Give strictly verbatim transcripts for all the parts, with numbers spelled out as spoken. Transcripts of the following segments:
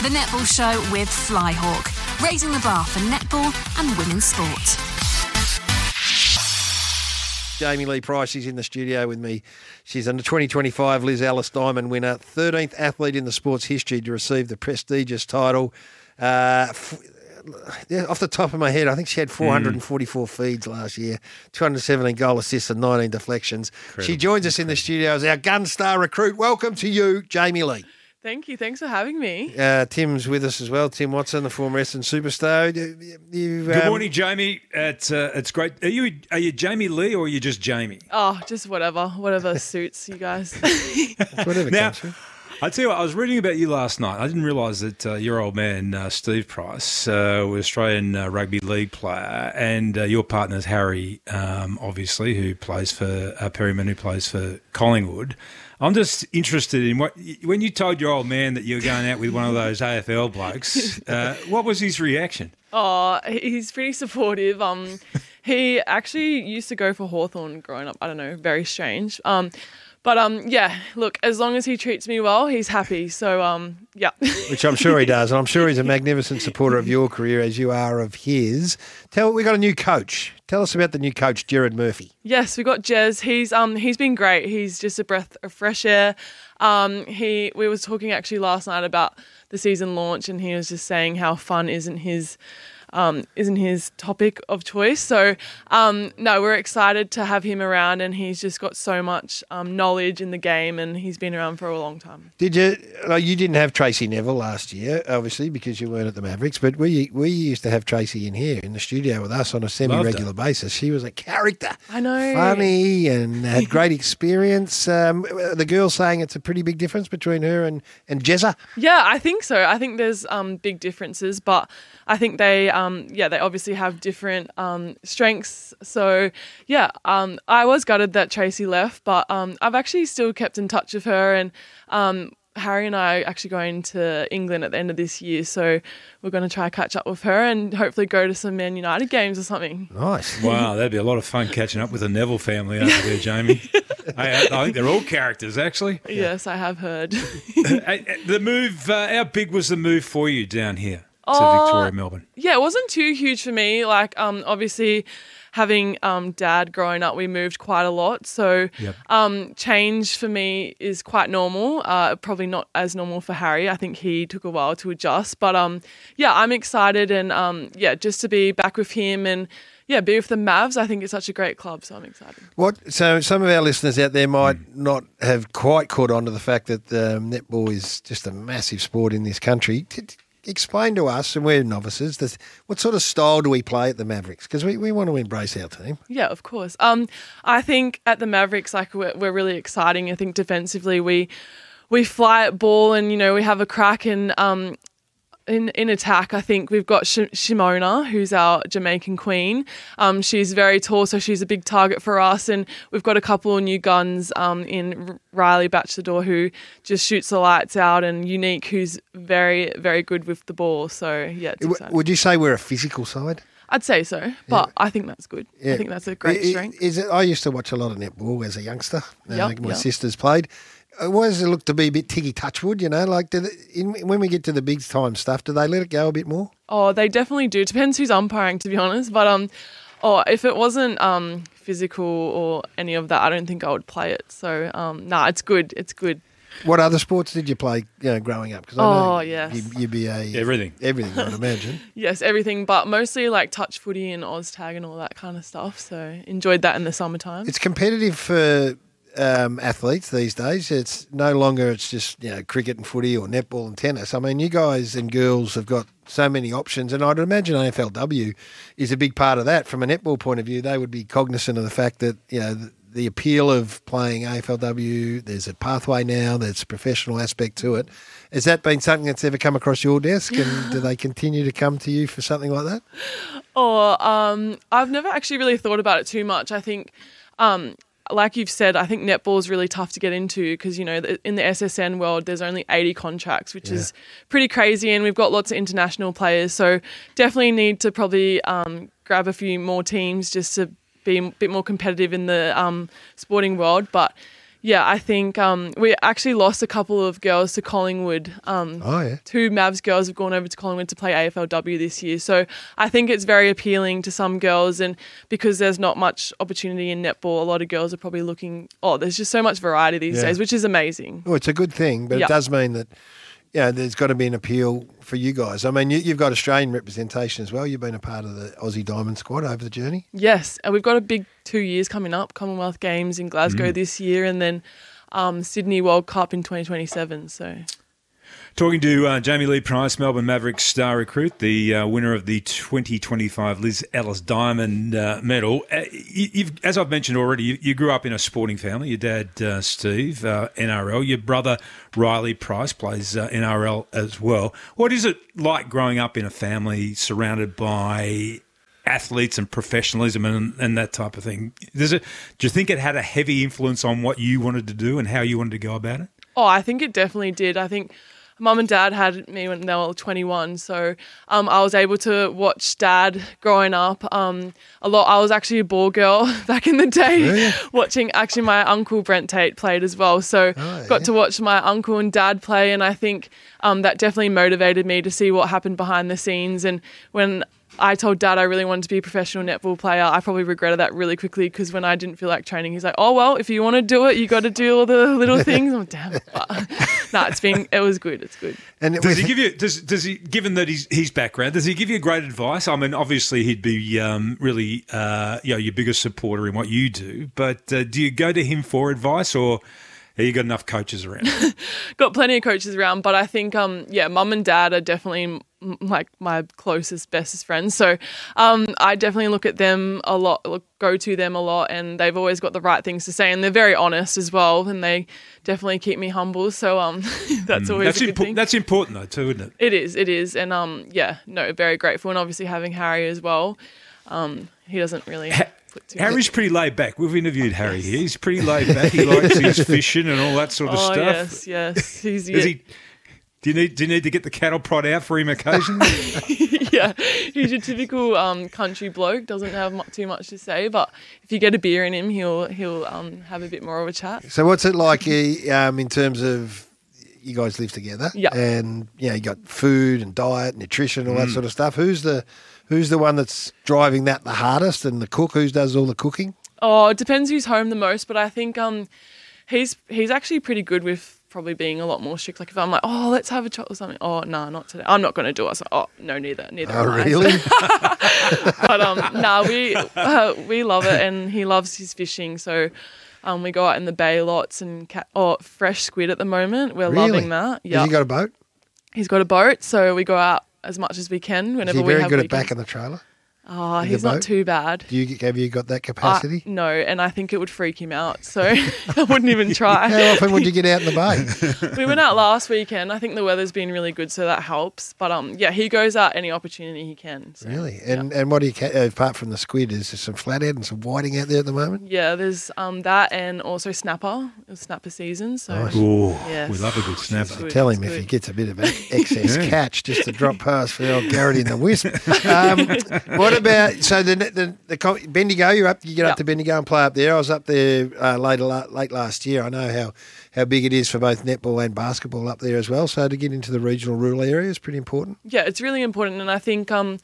The Netball Show with Flyhawk, raising the bar for netball and women's sport. Jamie Lee Price is in the studio with me. She's a twenty twenty-five Liz Ellis Diamond winner, thirteenth athlete in the sport's history to receive the prestigious title. Uh, f- yeah, off the top of my head, I think she had four hundred forty-four mm. feeds last year, two hundred seventeen goal assists and nineteen deflections. Incredible. She joins us in the studio as our gun star recruit. Welcome to you, Jamie Lee. Thank you. Thanks for having me. Uh, Tim's with us as well. Tim Watson, the former Essendon superstar. You, Good um, morning, Jamie. It's uh, it's great. Are you are you Jamie Lee or are you just Jamie? Oh, just whatever, whatever suits you guys. Whatever now, comes through. I tell you what, I was reading about you last night. I didn't realise that uh, your old man, uh, Steve Price, uh, was Australian uh, Rugby League player, and uh, your partner's Harry, um, obviously, who plays for uh, Perryman, who plays for Collingwood. I'm just interested in what when you told your old man that you were going out with one of those A F L blokes. Uh, what was his reaction? Oh, he's pretty supportive. Um, he actually used to go for Hawthorn growing up. I don't know, very strange. Um, but um, yeah, look, as long as he treats me well, he's happy. So um, yeah. Which I'm sure he does, and I'm sure he's a magnificent supporter of your career as you are of his. Tell we got a new coach. Tell us about the new coach, Gerard Murphy. Yes, we got Jez. He's um he's been great. He's just a breath of fresh air. Um, he we was talking actually last night about the season launch, and he was just saying how fun isn't his um isn't his topic of choice. So um no, we're excited to have him around, and he's just got so much um knowledge in the game, and he's been around for a long time. Did you? Like, you didn't have Tracy Neville last year, obviously, because you weren't at the Mavericks. But we we used to have Tracy in here in the studio with us on a semi-regular basis. She was a character. I know, funny and had great experience. Um, the girls saying it's a pretty big difference between her and and Jezza. Yeah, I think so. I think there's um big differences, but I think they um yeah they obviously have different um strengths. So yeah, um I was gutted that Tracy left, but um I've actually still kept in touch with her, and um. Harry and I are actually going to England at the end of this year, so we're going to try to catch up with her and hopefully go to some Man United games or something. Nice. Wow, that'd be a lot of fun catching up with the Neville family over there, Jamie. I, I think they're all characters, actually. Yes, I have heard. The move, uh, how big was the move for you down here to Oh, Victoria, Melbourne? Yeah, it wasn't too huge for me. Like, um, obviously, having um, dad growing up, we moved quite a lot. So Yep. um, change for me is quite normal. Uh, probably not as normal for Harry. I think he took a while to adjust. But um, yeah, I'm excited, and um, yeah, just to be back with him and yeah, be with the Mavs. I think it's such a great club, so I'm excited. What? So some of our listeners out there might mm. not have quite caught on to the fact that um, netball is just a massive sport in this country. Explain to us, and we're novices, this, what sort of style do we play at the Mavericks? Because we, we want to embrace our team. Yeah, of course. Um, I think at the Mavericks, like we're, we're really exciting. I think defensively we we fly at ball, and you know we have a crack, and um, in in attack, I think we've got Sh- Shimona, who's our Jamaican queen. Um, she's very tall, so she's a big target for us. And we've got a couple of new guns um, in R- Riley Bachelor, who just shoots the lights out, and Unique, who's very, very good with the ball. So, yeah, it's exciting. Would you say we're a physical side? I'd say so, but yeah. I think that's good. Yeah. I think that's a great is, strength. Is it? I used to watch a lot of netball as a youngster. Yep, uh, my yep. sisters played. What does it look to be a bit Tiggy Touchwood, you know? Like, do they, in, when we get to the big time stuff, do they let it go a bit more? Oh, they definitely do. Depends who's umpiring, to be honest. But um, oh, if it wasn't um physical or any of that, I don't think I would play it. So um, nah, it's good. It's good. What other sports did you play, you know, growing up? Because I oh, know yes. you'd, you'd be a everything, everything, I'd imagine. Yes, everything, but mostly like touch footy and Oztag and all that kind of stuff. So enjoyed that in the summertime. It's competitive for um, athletes these days. It's no longer it's just you know cricket and footy or netball and tennis. I mean, you guys and girls have got so many options, and I'd imagine A F L W is a big part of that. From a netball point of view, they would be cognizant of the fact that you know. The, the appeal of playing A F L W, there's a pathway now, there's a professional aspect to it. Has that been something that's ever come across your desk, and do they continue to come to you for something like that? Oh, um, I've never actually really thought about it too much. I think, um, like you've said, I think netball is really tough to get into because, you know, in the S S N world, there's only eighty contracts, which yeah. is pretty crazy, and we've got lots of international players, so definitely need to probably um, grab a few more teams just to be a bit more competitive in the um, sporting world. But Yeah, I think um, we actually lost a couple of girls to Collingwood. Um, Oh, yeah. Two Mavs girls have gone over to Collingwood to play A F L W this year. So I think it's very appealing to some girls, and because there's not much opportunity in netball, a lot of girls are probably looking, oh, there's just so much variety these Yeah. days, which is amazing. Well, it's a good thing, but Yep. it does mean that, you know, there's got to be an appeal for you guys. I mean, you, you've got Australian representation as well. You've been a part of the Aussie Diamond squad over the journey. Yes, and we've got a big two years coming up, Commonwealth Games in Glasgow this year, and then um, Sydney World Cup in twenty twenty-seven. So Talking to uh, Jamie Lee Price, Melbourne Mavericks star recruit, the uh, winner of the twenty twenty-five Liz Ellis Diamond uh, medal. Uh, you, you've, as I've mentioned already, you, you grew up in a sporting family. Your dad, uh, Steve, uh, N R L. Your brother, Riley Price, plays uh, N R L as well. What is it like growing up in a family surrounded by athletes and professionalism and, and that type of thing? Does it, do you think it had a heavy influence on what you wanted to do and how you wanted to go about it? Oh, I think it definitely did. I think Mum and Dad had me when they were twenty-one, so um, I was able to watch Dad growing up um, a lot. I was actually a ball girl back in the day, Really? watching actually my uncle Brent Tate played as well. So Oh, got yeah. to watch my uncle and Dad play, and I think um, that definitely motivated me to see what happened behind the scenes. And when I told Dad I really wanted to be a professional netball player, I probably regretted that really quickly, because when I didn't feel like training, he's like, oh, well, if you want to do it, you got to do all the little things. I'm like, damn it. No, it's been, it was good. It's good. And it Does was, he give you? Does does he? Given that he's his background, does he give you great advice? I mean, obviously he'd be um, really, uh, you know, your biggest supporter in what you do. But uh, do you go to him for advice, or have you got enough coaches around? Got plenty of coaches around, but I think, um, yeah, Mum and Dad are definitely m- like my closest, bestest friends. So um, I definitely look at them a lot, look, go to them a lot, and they've always got the right things to say, and they're very honest as well, and they definitely keep me humble. So um, that's always that's a good impo- thing. That's important though, too, isn't it? It is, it is, and um, yeah, no, very grateful, and obviously having Harry as well. Um, he doesn't really. Put too Harry's pretty laid back. We've interviewed Harry here. He's pretty laid back. He likes his fishing and all that sort of Oh stuff. yes, yes. He's Is he? Do you need do you need to get the cattle prod out for him occasionally? yeah, he's your typical um, country bloke. Doesn't have mu- too much to say, but if you get a beer in him, he'll he'll um, have a bit more of a chat. so what's it like uh, um, in terms of you guys live together? Yeah. And, you know, you got food and diet, nutrition, all that sort of stuff. Who's the who's the one that's driving that the hardest, and the cook? Who does all the cooking? Oh, it depends who's home the most, but I think um, he's he's actually pretty good with probably being a lot more strict. Like if I'm like, oh, let's have a chocolate or something. Oh, no, not today. I'm not going to do it. So, oh, no, neither, neither. Oh, am I. really? But um, no, nah, we uh, we love it, and he loves his fishing. So um, we go out in the bay lots and ca- oh, fresh squid at the moment. We're Really? loving that. Has Yeah, he got a boat? he's got a boat, so we go out as much as we can Is whenever he we very have good at weekends. backing the trailer? Oh, in the he's not boat? too bad. Do you have you got that Uh, capacity? no, and I think it would freak him out, so I wouldn't even try. How often would you get out in the bay? We went out last weekend. I think the weather's been really good, so that helps. But um, yeah, he goes out any opportunity he can. So, Really? And and what do you ca- uh, apart from the squid? Is there some flathead and some whiting out there at the moment? yeah, there's um that and also snapper. It's snapper season, so Nice. Ooh, Yes. we love a good snapper. Good, Tell him it's if he good. gets a bit of excess Yeah. catch just to drop past for the old Garrett in the wisp. Um, what about so the the, the com- Bendigo? You're up. You get Yep. up to Bendigo and play up there. I was up there uh, later la- late last year. I know how, how big it is for both netball and basketball up there as well. So to get into the regional rural area is pretty important. yeah, it's really important. And I think um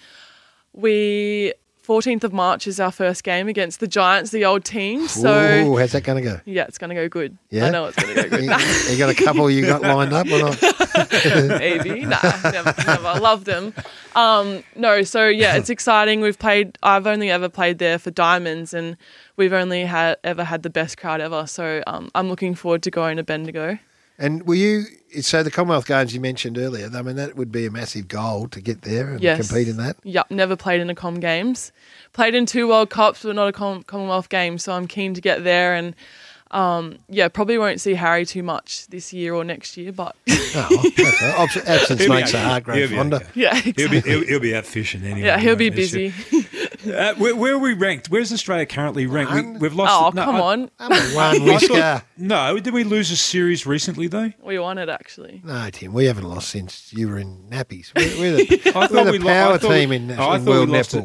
we fourteenth of March is our first game against the Giants, the old team. So Ooh, how's that going to go? yeah, it's gonna go good. Yeah? I know it's gonna go good. You, you got a couple you got lined up or not? Maybe. Nah, never, never. I love them. Um, no, so yeah, it's exciting. We've played, I've only ever played there for Diamonds, and we've only had ever had the best crowd ever. So um, I'm looking forward to going to Bendigo. And were you, so the Commonwealth Games you mentioned earlier, I mean, that would be a massive goal to get there and Yes. compete in that. Yep, never played in a Com Games. Played in two World Cups, but not a Com- Commonwealth Games, so I'm keen to get there. And um, yeah, probably won't see Harry too much this year or next year, but Oh, that's all right. Abs- absence He'll be makes the okay. heart grow He'll be fonder. okay. yeah, He'll exactly. be he'll, he'll be out fishing anyway. yeah, he'll be This year. busy. Uh, where, where are we ranked? Where's Australia currently ranked? We, One. we've lost. Oh, no, come I- on. Number one I whisker. thought- no, did we lose a series recently though? We won it, actually. No, Tim, we haven't lost since you were in nappies. We're, we're the, I we're the we lo- power I thought team we- in, oh, I in thought we world lost netball. it.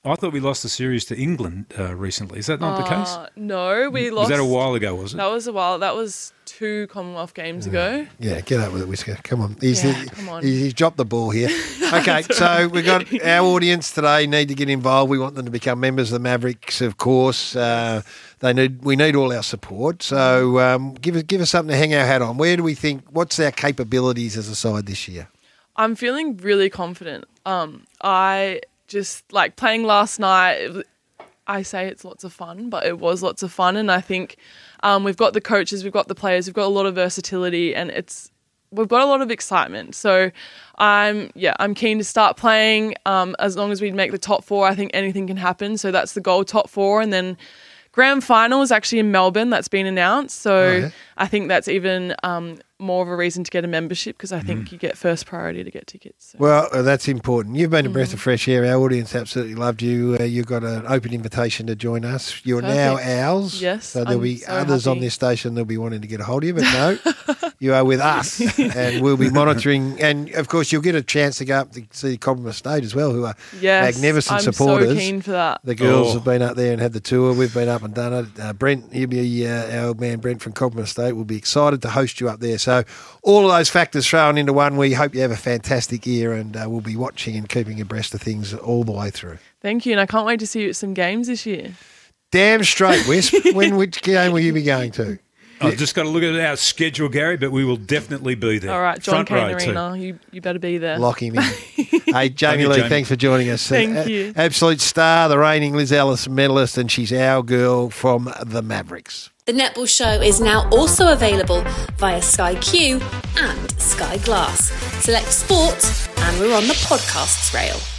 I thought we lost the series to England uh, recently. Is that not uh, the case? No, we lost. Was that a while ago, was it? That was a while. That was two Commonwealth Games ago. Yeah, get up with it, Whisker. Come on. He's, yeah, he, come on. He's, he's dropped the ball here. Okay, so we've got our audience today need to get involved. We want them to become members of the Mavericks, of course. Uh, they need. We need all our support. So um, give us give us something to hang our hat on. Where do we think? What's our capabilities as a side this year? I'm feeling really confident. Um, I just like playing last night. I say it's lots of fun, but it was lots of fun, and I think um, we've got the coaches, we've got the players, we've got a lot of versatility, and it's we've got a lot of excitement. So I'm yeah, I'm keen to start playing. Um, as long as we make the top four, I think anything can happen. So that's the goal, top four, and then grand final is actually in Melbourne. That's been announced. So oh, yeah. I think that's even um, more of a reason to get a membership because I think mm. you get first priority to get tickets. So. Well, uh, that's important. You've been a breath mm. of fresh air. Our audience absolutely loved you. Uh, you've got an open invitation to join us. You're Perfect. now ours. Yes. So there'll I'm be so others happy. on this station that'll be wanting to get a hold of you, but no, you are with us. And we'll be monitoring. And, of course, you'll get a chance to go up to see Cobram Estate as well, who are yes, magnificent I'm supporters. so keen for that. The girls oh. have been up there and had the tour. We've been up and done it. Uh, Brent, he'll be, uh, our old man Brent from Cobram Estate will be excited to host you up there. So all of those factors thrown into one, we hope you have a fantastic year, and uh, we'll be watching and keeping abreast of things all the way through. Thank you, and I can't wait to see you at some games this year. Damn straight, Wisp. When which game will you be going to? I've just got to look at our schedule, Gary, but we will definitely be there. All right, John Front Cain row Arena, you, you better be there. Lock him in. Hey, Jamie you, Lee, Jamie. thanks for joining us. Thank Uh, you. Absolute star, the reigning Liz Ellis medalist, and she's our girl from the Mavericks. The Netball Show is now also available via Sky Q and Sky Glass. Select sport, and we're on the podcasts rail.